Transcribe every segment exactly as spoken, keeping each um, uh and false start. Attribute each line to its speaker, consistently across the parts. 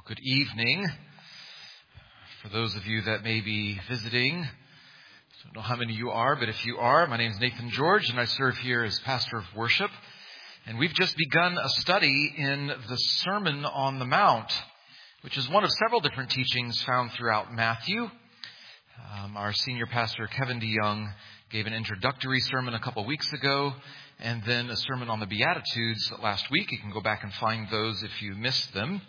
Speaker 1: Good evening. For those of you that may be visiting, I don't know how many you are, but if you are, my name is Nathan George, and I serve here as pastor of worship. And we've just begun a study in the Sermon on the Mount, which is one of several different teachings found throughout Matthew. Um, our senior pastor, Kevin DeYoung, gave an introductory sermon a couple weeks ago, and then a sermon on the Beatitudes last week. You can go back and find those if you missed them.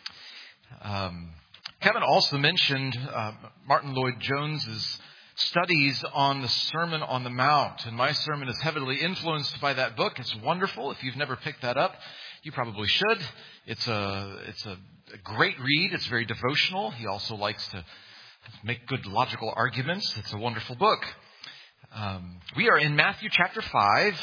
Speaker 1: Um, Kevin also mentioned uh, Martin Lloyd-Jones's studies on the Sermon on the Mount, and my sermon is heavily influenced by that book. It's wonderful. If you've never picked that up, you probably should. It's a it's a, a great read. It's very devotional. He also likes to make good logical arguments. It's a wonderful book. Um, we are in Matthew chapter five.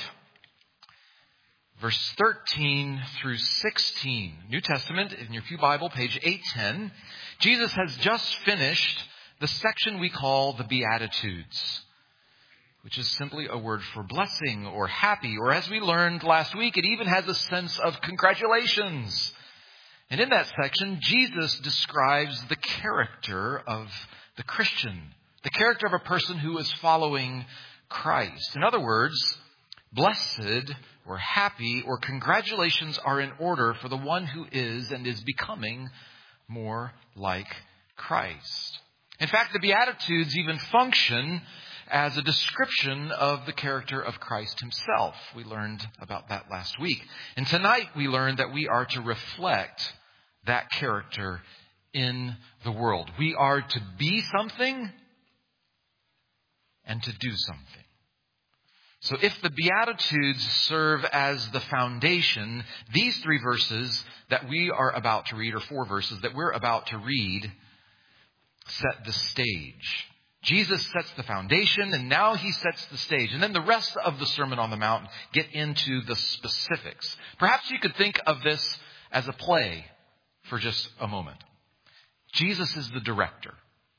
Speaker 1: Verse thirteen through sixteen, New Testament, in your Pew Bible, page eight ten. Jesus has just finished the section we call the Beatitudes, which is simply a word for blessing or happy, or as we learned last week, it even has a sense of congratulations. And in that section, Jesus describes the character of the Christian, the character of a person who is following Christ. In other words, blessed or happy or congratulations are in order for the one who is and is becoming more like Christ. In fact, the Beatitudes even function as a description of the character of Christ himself. We learned about that last week. And tonight we learned that we are to reflect that character in the world. We are to be something and to do something. So if the Beatitudes serve as the foundation, these three verses that we are about to read, or four verses that we're about to read, set the stage. Jesus sets the foundation, and now he sets the stage. And then the rest of the Sermon on the Mount get into the specifics. Perhaps you could think of this as a play for just a moment. Jesus is the director.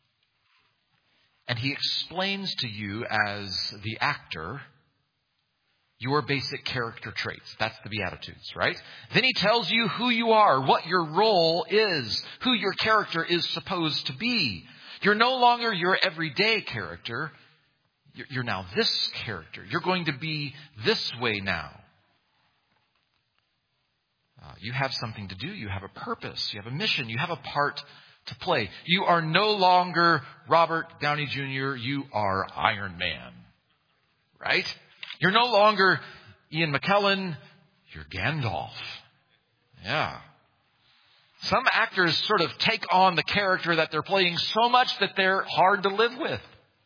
Speaker 1: And he explains to you as the actor your basic character traits. That's the Beatitudes, right? Then he tells you who you are, what your role is, who your character is supposed to be. You're no longer your everyday character. You're now this character. You're going to be this way now. Uh, you have something to do. You have a purpose. You have a mission. You have a part to play. You are no longer Robert Downey Junior You are Iron Man, right? You're no longer Ian McKellen, you're Gandalf. Yeah. Some actors sort of take on the character that they're playing so much that they're hard to live with.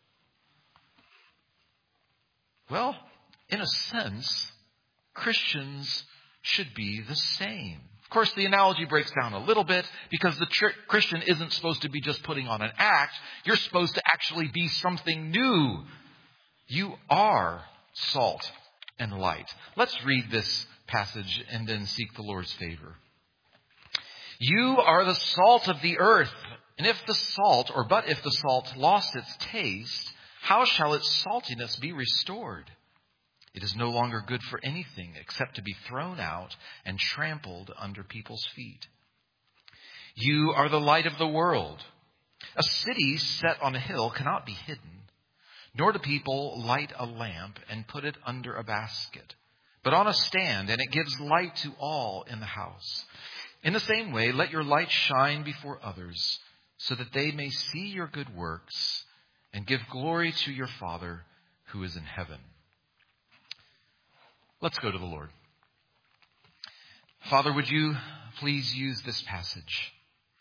Speaker 1: Well, in a sense, Christians should be the same. Of course, the analogy breaks down a little bit because the tr- Christian isn't supposed to be just putting on an act. You're supposed to actually be something new. You are salt and light. Let's read this passage and then seek the Lord's favor. You are the salt of the earth, and if the salt, or but if the salt lost its taste, how shall its saltiness be restored? It is no longer good for anything except to be thrown out and trampled under people's feet. You are the light of the world. A city set on a hill cannot be hidden. Nor do people light a lamp and put it under a basket, but on a stand, and it gives light to all in the house. In the same way, let your light shine before others, so that they may see your good works and give glory to your Father who is in heaven. Let's go to the Lord. Father, would you please use this passage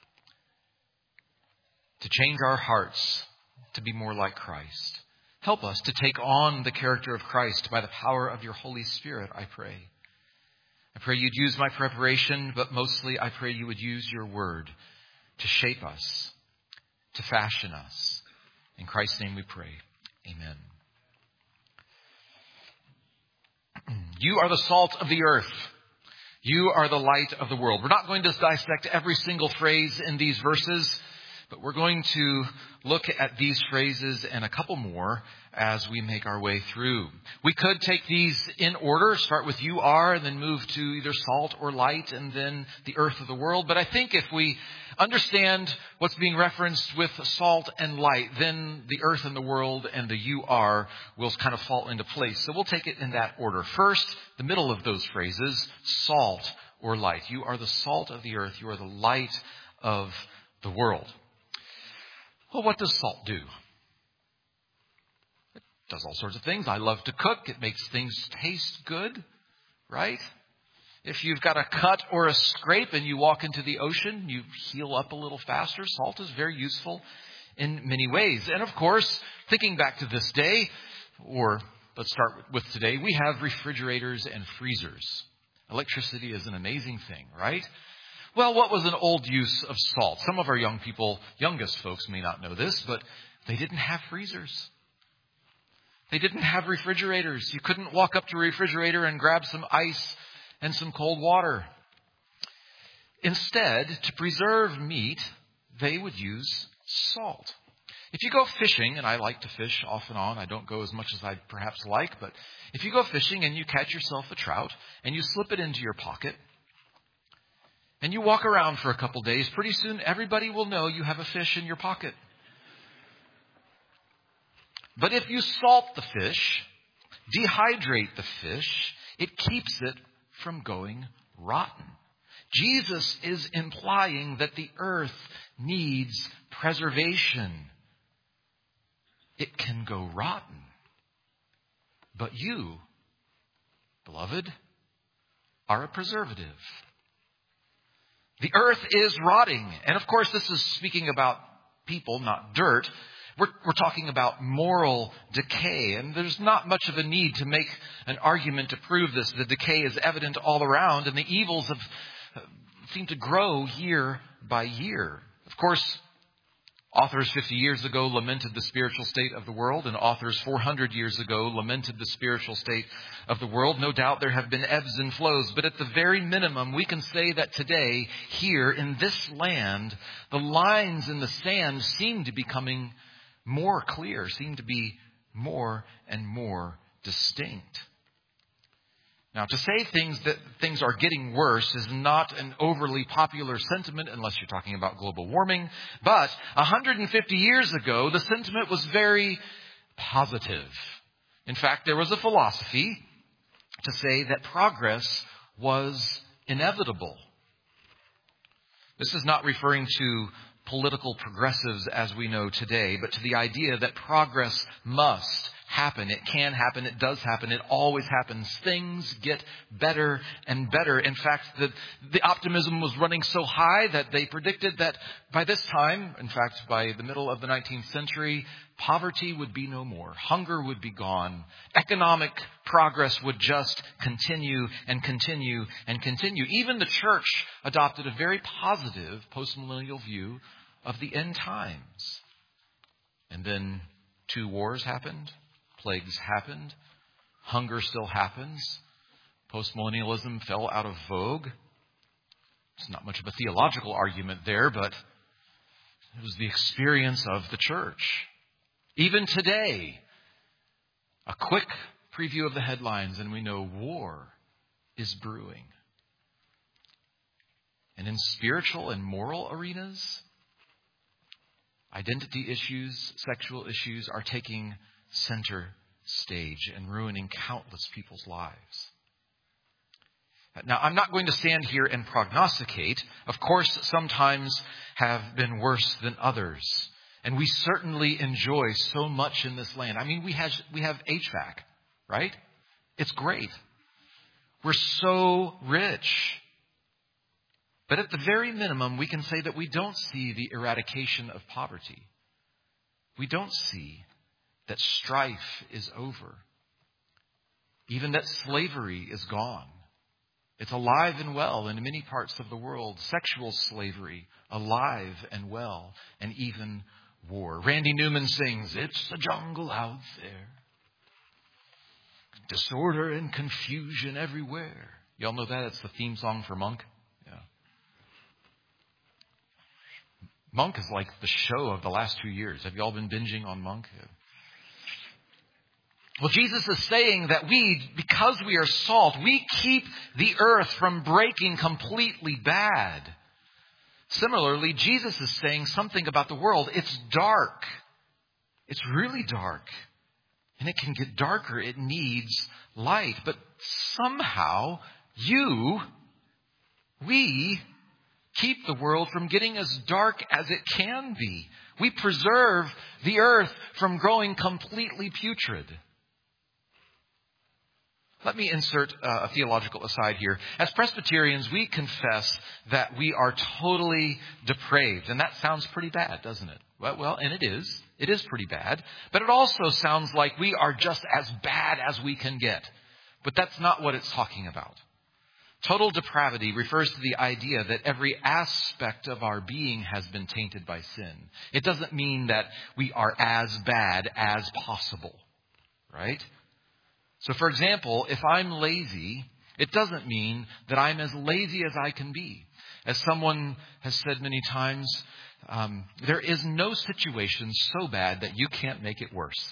Speaker 1: to change our hearts to be more like Christ? Help us to take on the character of Christ by the power of your Holy Spirit, I pray. I pray you'd use my preparation, but mostly I pray you would use your word to shape us, to fashion us. In Christ's name we pray. Amen. You are the salt of the earth. You are the light of the world. We're not going to dissect every single phrase in these verses, But we're going to look at these phrases and a couple more as we make our way through. We could take these in order, start with you are, and then move to either salt or light, and then the earth of the world. But I think if we understand what's being referenced with salt and light, then the earth and the world and the you are will kind of fall into place. So we'll take it in that order. First, the middle of those phrases, salt or light. You are the salt of the earth. You are the light of the world. Well, what does salt do? It does all sorts of things. I love to cook. It makes things taste good, right? If you've got a cut or a scrape and you walk into the ocean, you heal up a little faster. Salt is very useful in many ways. And of course, thinking back to this day, or let's start with today, we have refrigerators and freezers. Electricity is an amazing thing, right? Well, what was an old use of salt? Some of our young people, youngest folks may not know this, but they didn't have freezers. They didn't have refrigerators. You couldn't walk up to a refrigerator and grab some ice and some cold water. Instead, to preserve meat, they would use salt. If you go fishing, and I like to fish off and on, I don't go as much as I'd perhaps like, but if you go fishing and you catch yourself a trout and you slip it into your pocket, and you walk around for a couple days, pretty soon everybody will know you have a fish in your pocket. But if you salt the fish, dehydrate the fish, it keeps it from going rotten. Jesus is implying that the earth needs preservation. It can go rotten. But you, beloved, are a preservative. The earth is rotting. And of course, this is speaking about people, not dirt. We're, we're talking about moral decay. And there's not much of a need to make an argument to prove this. The decay is evident all around, and the evils have uh, seem to grow year by year. Of course, authors fifty years ago lamented the spiritual state of the world, and authors four hundred years ago lamented the spiritual state of the world. No doubt there have been ebbs and flows, but at the very minimum, we can say that today, here in this land, the lines in the sand seem to be becoming more clear, seem to be more and more distinct. Now, to say things that things are getting worse is not an overly popular sentiment unless you're talking about global warming. But one hundred fifty years ago, the sentiment was very positive. In fact, there was a philosophy to say that progress was inevitable. This is not referring to political progressives as we know today, but to the idea that progress must happen. It can happen. It does happen. It always happens. Things get better and better. In fact, the, the optimism was running so high that they predicted that by this time, in fact, by the middle of the nineteenth century, poverty would be no more. Hunger would be gone. Economic progress would just continue and continue and continue. Even the church adopted a very positive postmillennial view of the end times. And then two wars happened. Plagues happened. Hunger still happens. Postmillennialism fell out of vogue. It's not much of a theological argument there, but it was the experience of the church. Even today, a quick preview of the headlines and we know war is brewing. And in spiritual and moral arenas, identity issues, sexual issues are taking center stage and ruining countless people's lives. Now, I'm not going to stand here and prognosticate. Of course, sometimes have been worse than others. And we certainly enjoy so much in this land. I mean, we have, we have H V A C, right? It's great. We're so rich. But at the very minimum, we can say that we don't see the eradication of poverty. We don't see that strife is over. Even that slavery is gone. It's alive and well in many parts of the world. Sexual slavery, alive and well, and even war. Randy Newman sings, "It's a jungle out there. Disorder and confusion everywhere." Y'all know that? It's the theme song for Monk. Yeah. Monk is like the show of the last two years. Have you all been binging on Monk? Well, Jesus is saying that we, because we are salt, we keep the earth from breaking completely bad. Similarly, Jesus is saying something about the world. It's dark. It's really dark. And it can get darker. It needs light. But somehow, you, we, keep the world from getting as dark as it can be. We preserve the earth from growing completely putrid. Let me insert a theological aside here. As Presbyterians, we confess that we are totally depraved. And that sounds pretty bad, doesn't it? Well, well, and it is. It is pretty bad. But it also sounds like we are just as bad as we can get. But that's not what it's talking about. Total depravity refers to the idea that every aspect of our being has been tainted by sin. It doesn't mean that we are as bad as possible, right? So, for example, if I'm lazy, it doesn't mean that I'm as lazy as I can be. As someone has said many times, um, there is no situation so bad that you can't make it worse.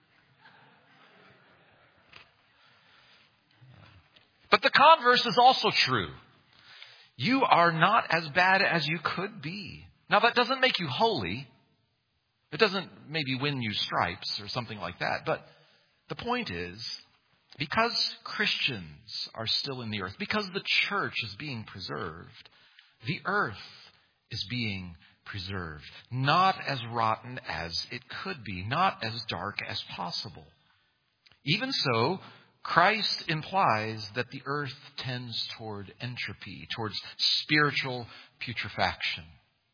Speaker 1: But the converse is also true. You are not as bad as you could be. Now, that doesn't make you holy. It doesn't maybe win you stripes or something like that. But the point is, because Christians are still in the earth, because the church is being preserved, the earth is being preserved. Not as rotten as it could be, not as dark as possible. Even so, Christ implies that the earth tends toward entropy, towards spiritual putrefaction.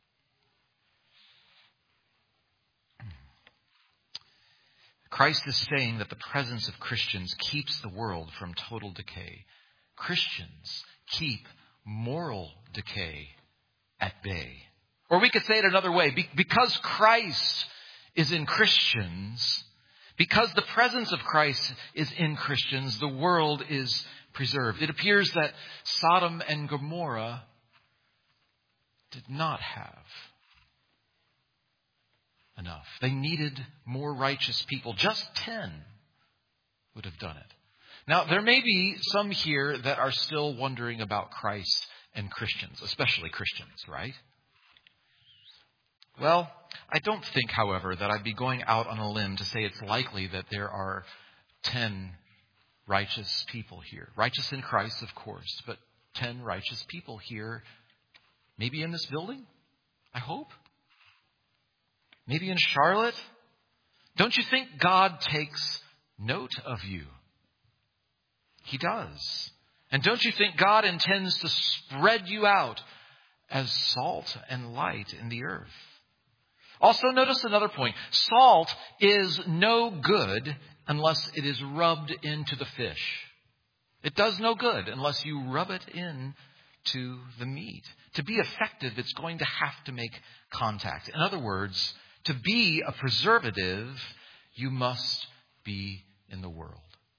Speaker 1: Christ is saying that the presence of Christians keeps the world from total decay. Christians keep moral decay at bay. Or we could say it another way. Because Christ is in Christians, because the presence of Christ is in Christians, the world is preserved. It appears that Sodom and Gomorrah did not have enough. They needed more righteous people. Just ten would have done it. Now, there may be some here that are still wondering about Christ and Christians, especially Christians, right? Well, I don't think, however, that I'd be going out on a limb to say it's likely that there are ten righteous people here. Righteous in Christ, of course, but ten righteous people here, maybe in this building, I hope. Maybe in Charlotte. Don't you think God takes note of you? He does. And don't you think God intends to spread you out as salt and light in the earth? Also, notice another point. Salt is no good unless it is rubbed into the fish. It does no good unless you rub it in to the meat. To be effective, it's going to have to make contact. In other words, to be a preservative, you must be in the world.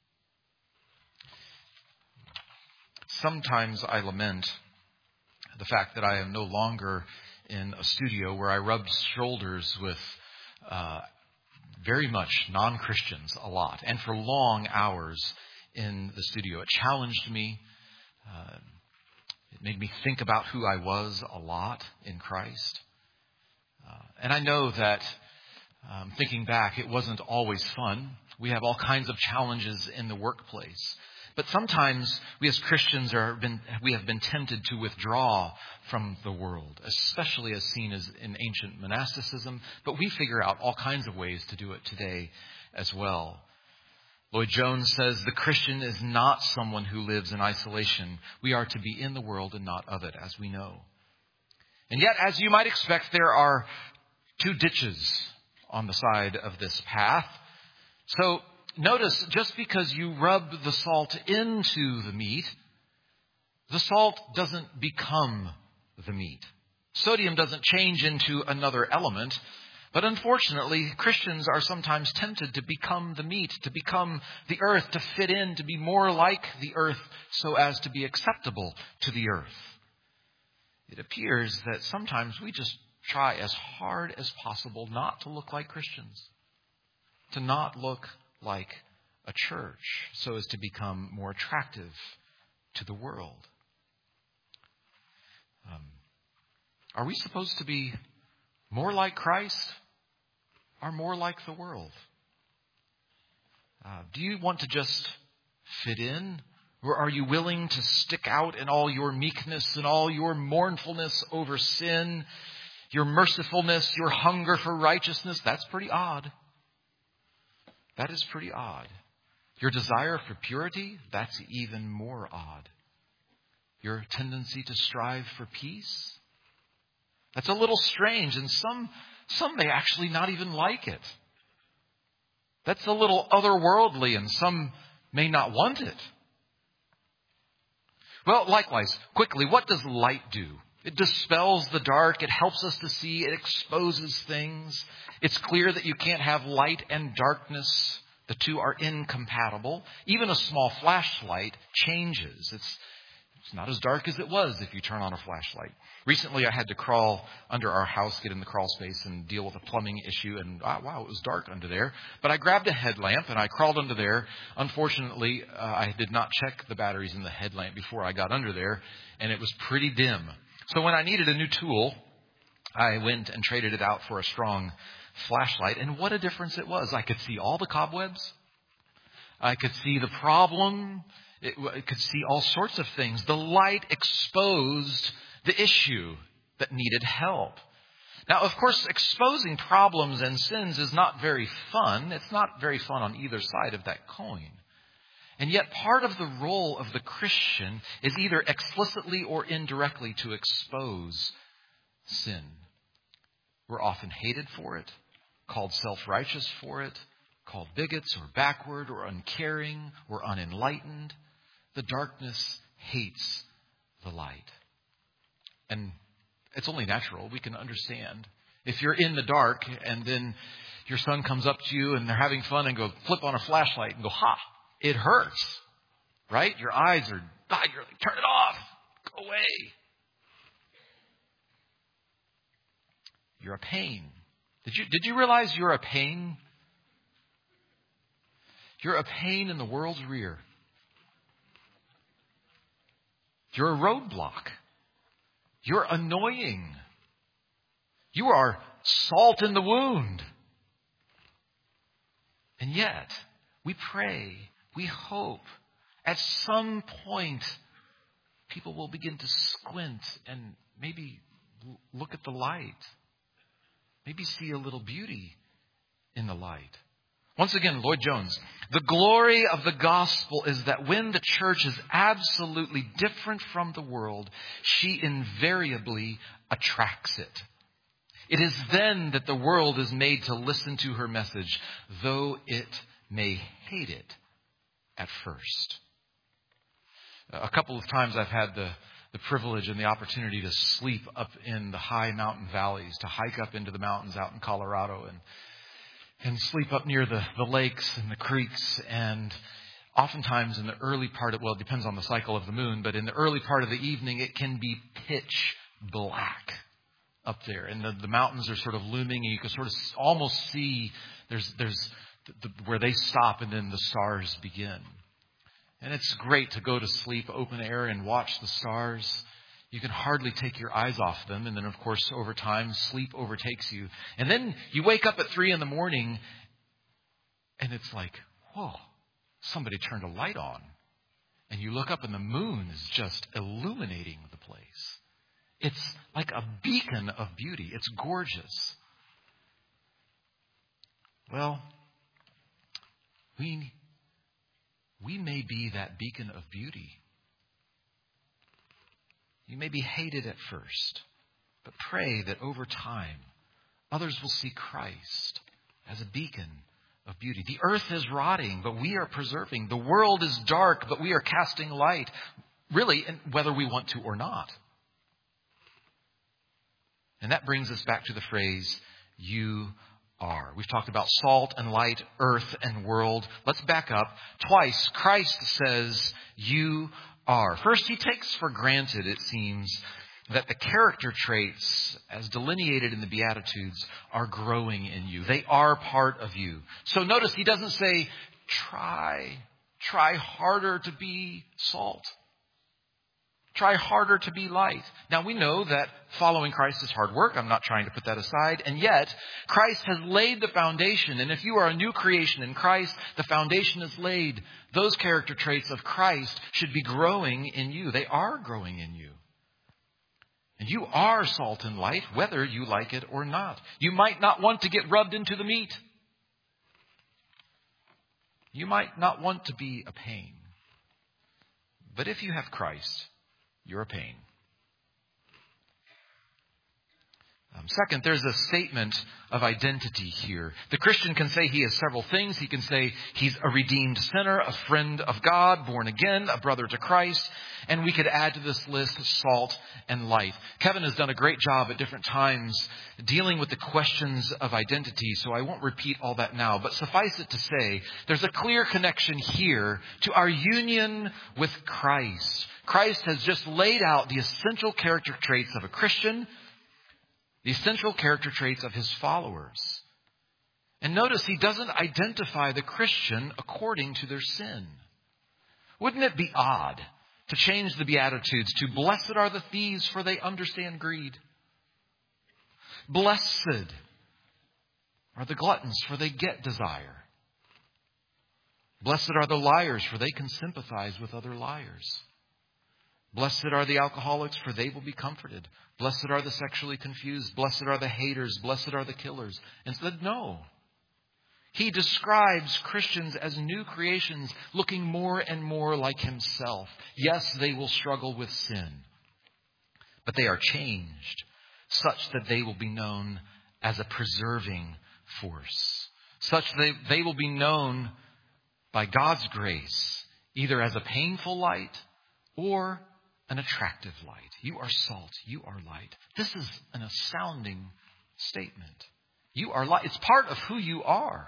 Speaker 1: Sometimes I lament the fact that I am no longer in a studio where I rub shoulders with uh, very much non-Christians a lot, and for long hours in the studio. It challenged me. Uh, it made me think about who I was a lot in Christ. Uh, and I know that, um, thinking back, it wasn't always fun. We have all kinds of challenges in the workplace. But sometimes we as Christians are been, we have been tempted to withdraw from the world, especially as seen as in ancient monasticism. But we figure out all kinds of ways to do it today as well. Lloyd Jones says, the Christian is not someone who lives in isolation. We are to be in the world and not of it, as we know. And yet, as you might expect, there are two ditches on the side of this path. So notice, just because you rub the salt into the meat, the salt doesn't become the meat. Sodium doesn't change into another element. But unfortunately, Christians are sometimes tempted to become the meat, to become the earth, to fit in, to be more like the earth so as to be acceptable to the earth. It appears that sometimes we just try as hard as possible not to look like Christians, to not look like a church, so as to become more attractive to the world. Um, are we supposed to be more like Christ or more like the world? Uh, do you want to just fit in? Or are you willing to stick out in all your meekness and all your mournfulness over sin, your mercifulness, your hunger for righteousness? That's pretty odd. That is pretty odd. Your desire for purity? That's even more odd. Your tendency to strive for peace? That's a little strange, and some, some may actually not even like it. That's a little otherworldly, and some may not want it. Well, likewise, quickly, what does light do? It dispels the dark. It helps us to see. It exposes things. It's clear that you can't have light and darkness. The two are incompatible. Even a small flashlight changes. It's It's not as dark as it was if you turn on a flashlight. Recently, I had to crawl under our house, get in the crawl space, and deal with a plumbing issue. And oh, wow, it was dark under there. But I grabbed a headlamp and I crawled under there. Unfortunately, uh, I did not check the batteries in the headlamp before I got under there, and it was pretty dim. So when I needed a new tool, I went and traded it out for a strong flashlight. And what a difference it was. I could see all the cobwebs. I could see the problem. It, it could see all sorts of things. The light exposed the issue that needed help. Now, of course, exposing problems and sins is not very fun. It's not very fun on either side of that coin. And yet part of the role of the Christian is either explicitly or indirectly to expose sin. We're often hated for it, called self-righteous for it, called bigots or backward or uncaring or unenlightened. The darkness hates the light. And it's only natural. We can understand. If you're in the dark and then your son comes up to you and they're having fun and go flip on a flashlight and go, ha, it hurts. Right? Your eyes are, ah, you're like, turn it off. Go away. You're a pain. Did you, did you realize you're a pain? You're a pain in the world's rear. You're a roadblock. You're annoying. You are salt in the wound. And yet, we pray, we hope, at some point, people will begin to squint and maybe look at the light. Maybe see a little beauty in the light. Once again, Lloyd Jones, the glory of the gospel is that when the church is absolutely different from the world, she invariably attracts it. It is then that the world is made to listen to her message, though it may hate it at first. A couple of times I've had the, the privilege and the opportunity to sleep up in the high mountain valleys, to hike up into the mountains out in Colorado and and sleep up near the, the lakes and the creeks. And oftentimes in the early part of, well, it depends on the cycle of the moon, but in the early part of the evening, it can be pitch black up there. And the, the mountains are sort of looming, and you can sort of almost see there's, there's the, the, where they stop and then the stars begin. And it's great to go to sleep open air and watch the stars. You can hardly take your eyes off them. And then, of course, over time, sleep overtakes you. And then you wake up at three in the morning and it's like, whoa, somebody turned a light on. And you look up and the moon is just illuminating the place. It's like a beacon of beauty. It's gorgeous. Well, we, we may be that beacon of beauty. You may be hated at first, but pray that over time, others will see Christ as a beacon of beauty. The earth is rotting, but we are preserving. The world is dark, but we are casting light, really, whether we want to or not. And that brings us back to the phrase, you are. We've talked about salt and light, earth and world. Let's back up. Twice, Christ says, you are. First, he takes for granted, it seems, that the character traits as delineated in the Beatitudes are growing in you. They are part of you. So notice he doesn't say, try, try harder to be salt. Try harder to be light. Now we know that following Christ is hard work. I'm not trying to put that aside. And yet, Christ has laid the foundation. And if you are a new creation in Christ, the foundation is laid. Those character traits of Christ should be growing in you. They are growing in you. And you are salt and light, whether you like it or not. You might not want to get rubbed into the meat. You might not want to be a pain. But if you have Christ, you're a pain. Um, second, there's a statement of identity here. The Christian can say he is several things. He can say he's a redeemed sinner, a friend of God, born again, a brother to Christ. And we could add to this list salt and light. Kevin has done a great job at different times dealing with the questions of identity, so I won't repeat all that now. But suffice it to say, there's a clear connection here to our union with Christ. Christ has just laid out the essential character traits of a Christian, the essential character traits of his followers. And notice he doesn't identify the Christian according to their sin. Wouldn't it be odd to change the Beatitudes to blessed are the thieves for they understand greed? Blessed are the gluttons for they get desire. Blessed are the liars for they can sympathize with other liars. Blessed are the alcoholics, for they will be comforted. Blessed are the sexually confused. Blessed are the haters. Blessed are the killers. And said, no. He describes Christians as new creations looking more and more like himself. Yes, they will struggle with sin, but they are changed such that they will be known as a preserving force. Such that they will be known by God's grace, either as a painful light or an attractive light. You are salt. You are light. This is an astounding statement. You are light. It's part of who you are.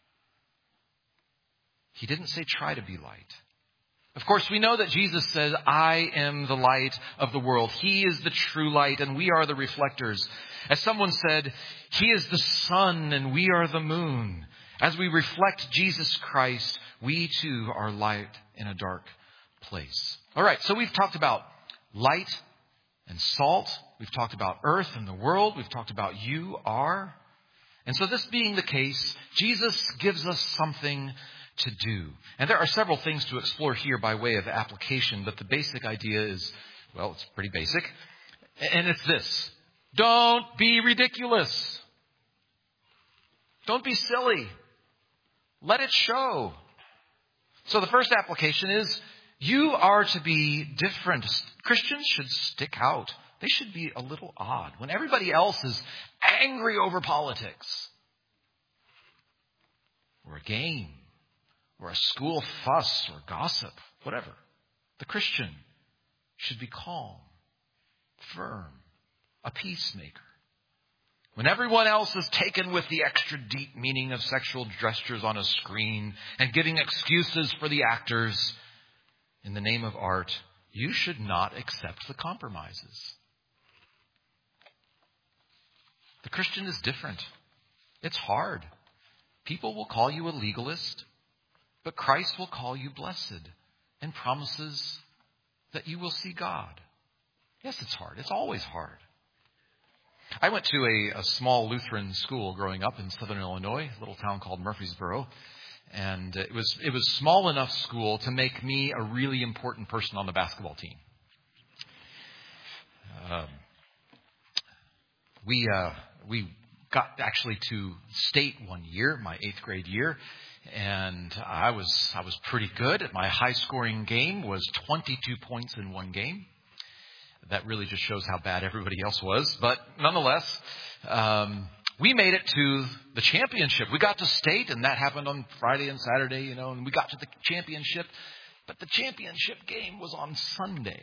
Speaker 1: He didn't say try to be light. Of course, we know that Jesus says, I am the light of the world. He is the true light and we are the reflectors. As someone said, He is the sun and we are the moon. As we reflect Jesus Christ, we too are light in a dark place. All right, so we've talked about light and salt. We've talked about earth and the world. We've talked about you are. And so this being the case, Jesus gives us something to do. And there are several things to explore here by way of application, but the basic idea is, well, it's pretty basic. And it's this. Don't be ridiculous. Don't be silly. Let it show. So the first application is, you are to be different. Christians should stick out. They should be a little odd. When everybody else is angry over politics, or a game, or a school fuss, or gossip, whatever, the Christian should be calm, firm, a peacemaker. When everyone else is taken with the extra deep meaning of sexual gestures on a screen and giving excuses for the actors, in the name of art, you should not accept the compromises. The Christian is different. It's hard. People will call you a legalist, but Christ will call you blessed and promises that you will see God. Yes, it's hard. It's always hard. I went to a, a small Lutheran school growing up in southern Illinois, a little town called Murfreesboro. And it was it was small enough school to make me a really important person on the basketball team. Um, we uh, we got actually to state one year, my eighth grade year, and I was I was pretty good. My high scoring game was twenty-two points in one game. That really just shows how bad everybody else was, but nonetheless. Um, We made it to the championship. We got to state, and that happened on Friday and Saturday, you know, and we got to the championship. But the championship game was on Sunday.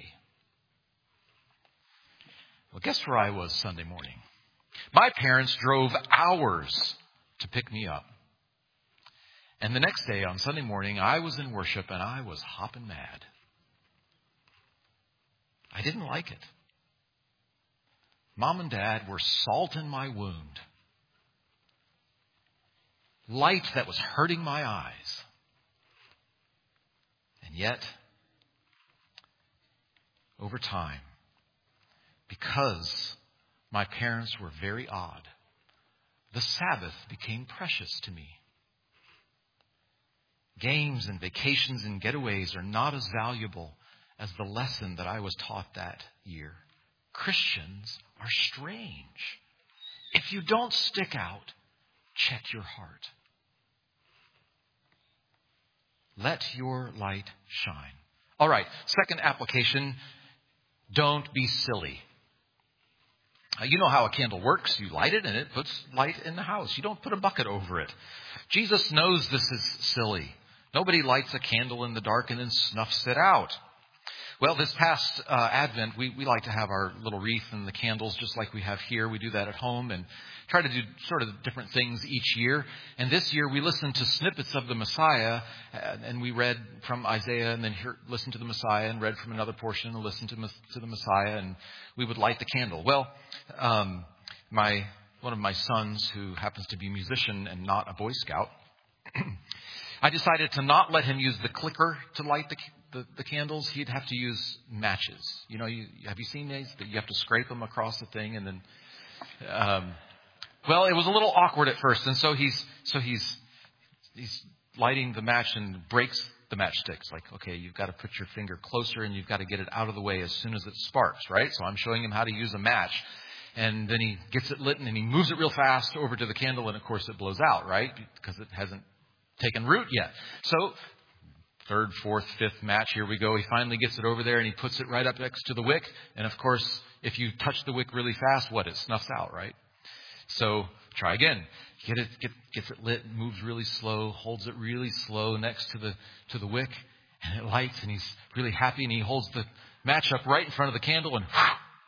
Speaker 1: Well, guess where I was Sunday morning? My parents drove hours to pick me up. And the next day, on Sunday morning, I was in worship, and I was hopping mad. I didn't like it. Mom and Dad were salt in my wound. Light that was hurting my eyes. And yet, over time, because my parents were very odd, the Sabbath became precious to me. Games and vacations and getaways are not as valuable as the lesson that I was taught that year. Christians are strange. If you don't stick out, check your heart. Let your light shine. All right, second application, don't be silly. Uh, you know how a candle works. You light it and it puts light in the house. You don't put a bucket over it. Jesus knows this is silly. Nobody lights a candle in the dark and then snuffs it out. Well, this past uh, Advent, we, we like to have our little wreath and the candles just like we have here. We do that at home and try to do sort of different things each year. And this year we listened to snippets of the Messiah, and we read from Isaiah and then hear, listened to the Messiah and read from another portion and listened to, to the Messiah, and we would light the candle. Well, um, my one of my sons, who happens to be a musician and not a Boy Scout, I decided to not let him use the clicker to light the The, the candles. He'd have to use matches. You know, you, have you seen these? You have to scrape them across the thing, and then, um, well, it was a little awkward at first, and so he's so he's he's lighting the match and breaks the matchsticks. Like, okay, you've got to put your finger closer, and you've got to get it out of the way as soon as it sparks, right? So I'm showing him how to use a match, and then he gets it lit, and then he moves it real fast over to the candle, and of course it blows out, right? Because it hasn't taken root yet. So third, fourth, fifth match, here we go. He finally gets it over there and he puts it right up next to the wick. And of course, if you touch the wick really fast, what? It snuffs out, right? So try again. Get it, get, gets it lit, moves really slow, holds it really slow next to the to the wick, and it lights, and he's really happy, and he holds the match up right in front of the candle, and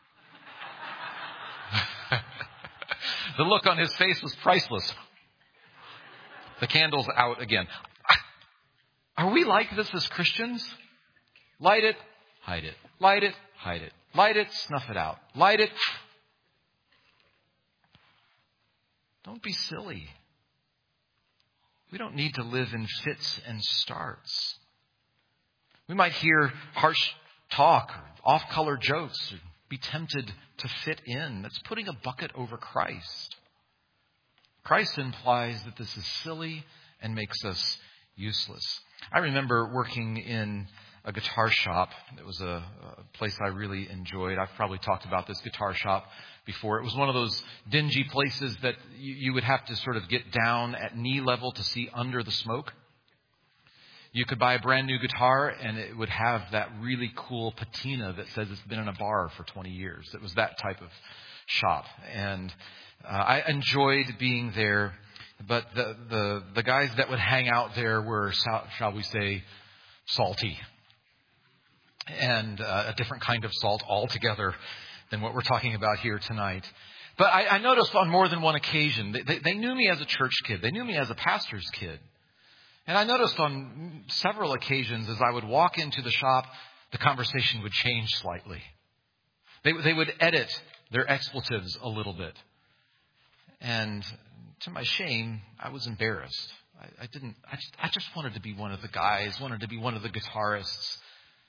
Speaker 1: the look on his face was priceless. The candle's out again. Are we like this as Christians? Light it, hide it. Light it, hide it. Light it, snuff it out. Light it. Don't be silly. We don't need to live in fits and starts. We might hear harsh talk or off-color jokes or be tempted to fit in. That's putting a bucket over Christ. Christ implies that this is silly and makes us useless. I remember working in a guitar shop. It was a, a place I really enjoyed. I've probably talked about this guitar shop before. It was one of those dingy places that you, you would have to sort of get down at knee level to see under the smoke. You could buy a brand new guitar and it would have that really cool patina that says it's been in a bar for twenty years. It was that type of shop. And uh, I enjoyed being there. But the, the, the guys that would hang out there were, shall we say, salty. And uh, a different kind of salt altogether than what we're talking about here tonight. But I, I noticed on more than one occasion, they, they, they knew me as a church kid. They knew me as a pastor's kid. And I noticed on several occasions as I would walk into the shop, the conversation would change slightly. They, they would edit their expletives a little bit. And to my shame, I was embarrassed. I, I didn't. I just, I just wanted to be one of the guys. Wanted to be one of the guitarists.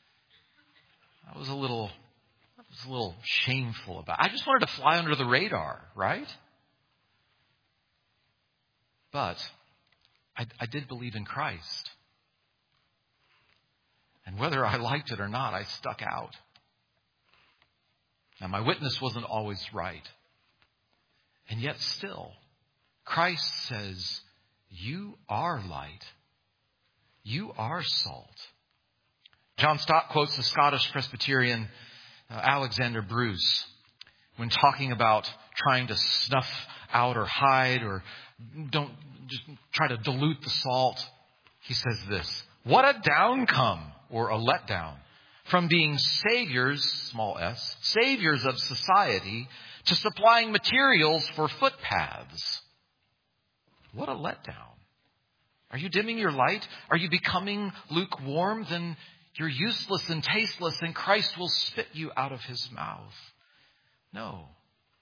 Speaker 1: I was a little. I was a little shameful about it. I just wanted to fly under the radar, right? But I, I did believe in Christ, and whether I liked it or not, I stuck out. Now, my witness wasn't always right, and yet still, Christ says, you are light. You are salt. John Stott quotes the Scottish Presbyterian uh, Alexander Bruce when talking about trying to snuff out or hide or don't just try to dilute the salt. He says this: what a downcome or a letdown from being saviors, small s, saviors of society, to supplying materials for footpaths. What a letdown. Are you dimming your light? Are you becoming lukewarm? Then you're useless and tasteless, and Christ will spit you out of his mouth. No.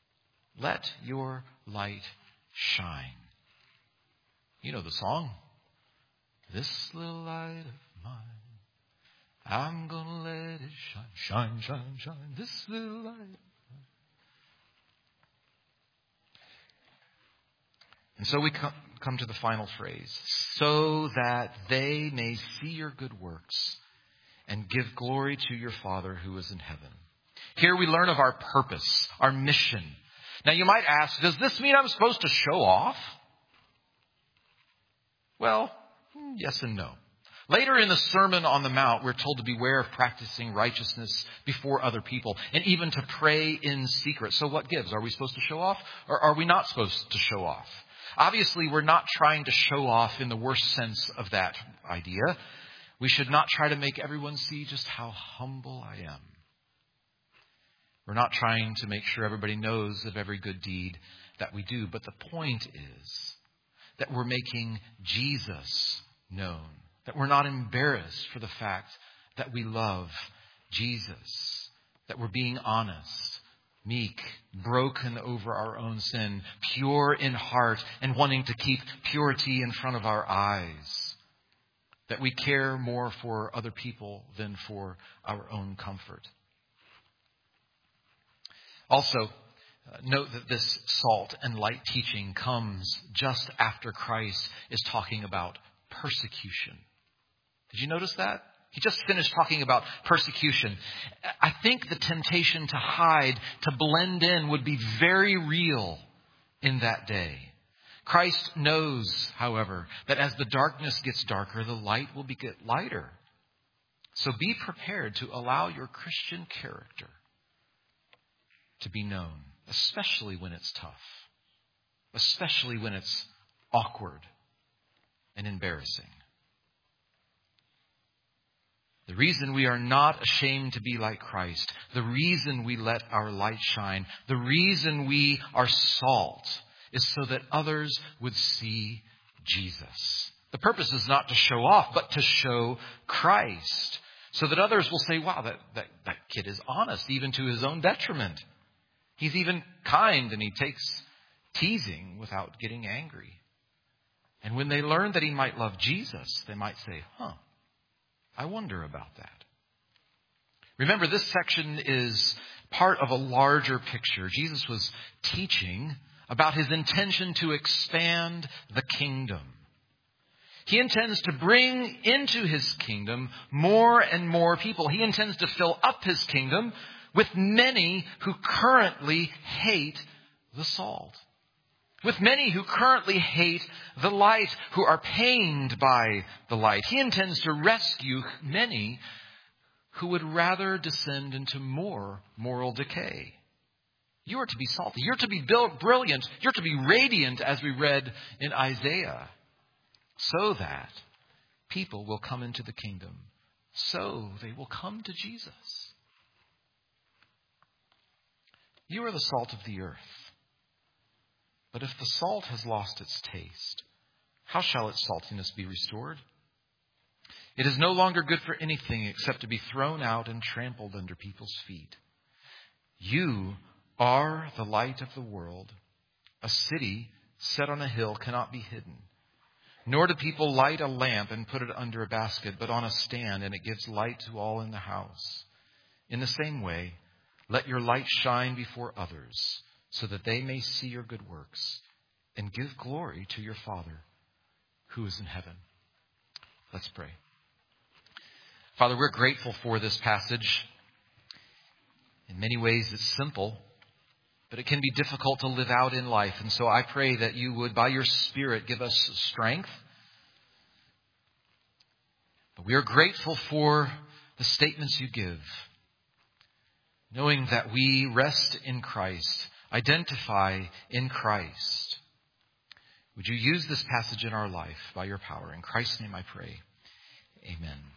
Speaker 1: Let your light shine. You know the song. This little light of mine, I'm going to let it shine, shine, shine, shine. This little light. And so we come, come to the final phrase. So that they may see your good works and give glory to your Father who is in heaven. Here we learn of our purpose, our mission. Now you might ask, does this mean I'm supposed to show off? Well, yes and no. Later in the Sermon on the Mount, we're told to beware of practicing righteousness before other people and even to pray in secret. So what gives? Are we supposed to show off or are we not supposed to show off? Obviously, we're not trying to show off in the worst sense of that idea. We should not try to make everyone see just how humble I am. We're not trying to make sure everybody knows of every good deed that we do. But the point is that we're making Jesus known. That we're not embarrassed for the fact that we love Jesus. That we're being honest, meek, broken over our own sin, pure in heart, and wanting to keep purity in front of our eyes. That we care more for other people than for our own comfort. Also, uh, note that this salt and light teaching comes just after Christ is talking about persecution. Did you notice that? He just finished talking about persecution. I think the temptation to hide, to blend in would be very real in that day. Christ knows, however, that as the darkness gets darker, the light will be get lighter. So be prepared to allow your Christian character to be known, especially when it's tough, especially when it's awkward and embarrassing. The reason we are not ashamed to be like Christ, the reason we let our light shine, the reason we are salt is so that others would see Jesus. The purpose is not to show off, but to show Christ, so that others will say, wow, that, that, that kid is honest, even to his own detriment. He's even kind and he takes teasing without getting angry. And when they learn that he might love Jesus, they might say, huh, I wonder about that. Remember, this section is part of a larger picture. Jesus was teaching about his intention to expand the kingdom. He intends to bring into his kingdom more and more people. He intends to fill up his kingdom with many who currently hate the salt. With many who currently hate the light, who are pained by the light. He intends to rescue many who would rather descend into more moral decay. You are to be salty. You're to be brilliant. You're to be radiant, as we read in Isaiah, so that people will come into the kingdom. So they will come to Jesus. You are the salt of the earth. But if the salt has lost its taste, how shall its saltiness be restored? It is no longer good for anything except to be thrown out and trampled under people's feet. You are the light of the world. A city set on a hill cannot be hidden. Nor do people light a lamp and put it under a basket, but on a stand, and it gives light to all in the house. In the same way, let your light shine before others, so that they may see your good works and give glory to your Father who is in heaven. Let's pray. Father, we're grateful for this passage. In many ways, it's simple, but it can be difficult to live out in life. And so I pray that you would, by your Spirit, give us strength. But we are grateful for the statements you give, knowing that we rest in Christ, identify in Christ. Would you use this passage in our life by your power? In Christ's name I pray. Amen.